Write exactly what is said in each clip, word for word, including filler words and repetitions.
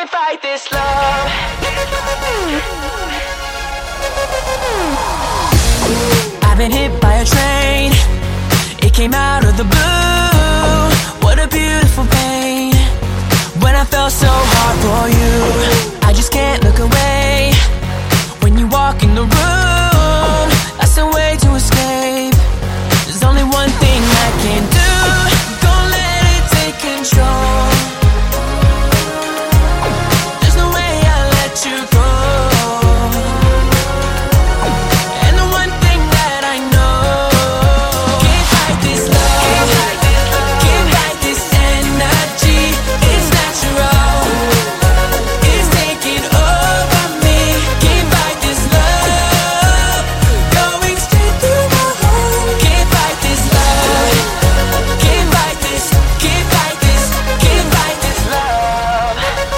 can't fight this love. I've been hit by a train. It came out of the blue. What a beautiful pain. When I fell so hard for you, I just can't look away. When you walk in the room, that's the way to escape. There's only one thing I can do. Don't let it take control. There's no way I'll let you go. And the one thing that I know, can't fight this love, can't fight this energy. It's natural, it's taking over me. Can't fight this love, going straight through my heart. Can't fight this love, can't fight this, can't fight this, can't fight this love.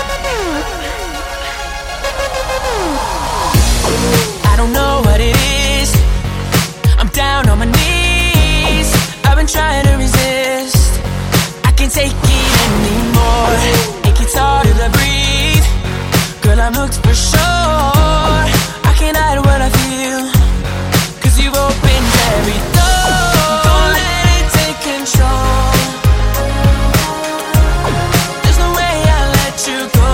I don't know what it is. I'm down on my knees. I've been trying to resist. I can't take it anymore. It gets harder to breathe. Girl, I'm hooked for sure. I can't hide what I feel, 'cause you've opened every door. Don't let it take control. There's no way I'll let you go.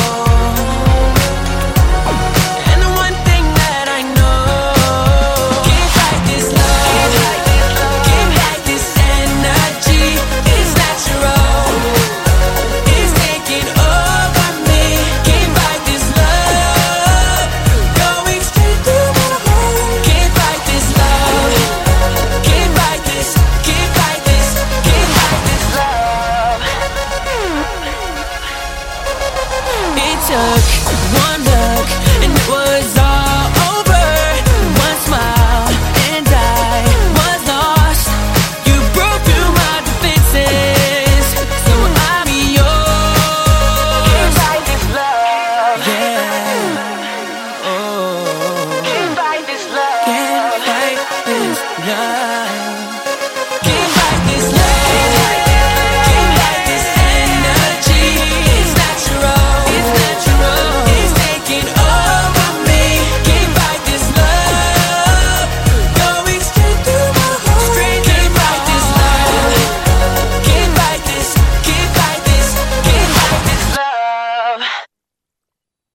And the one thing that I know, can't fight this love, can't fight this energy. It's natural, it's taking over me. Can't fight this love, going straight through my heart. Can't fight this love, can't fight this, can't fight this, can't fight this love. It took one look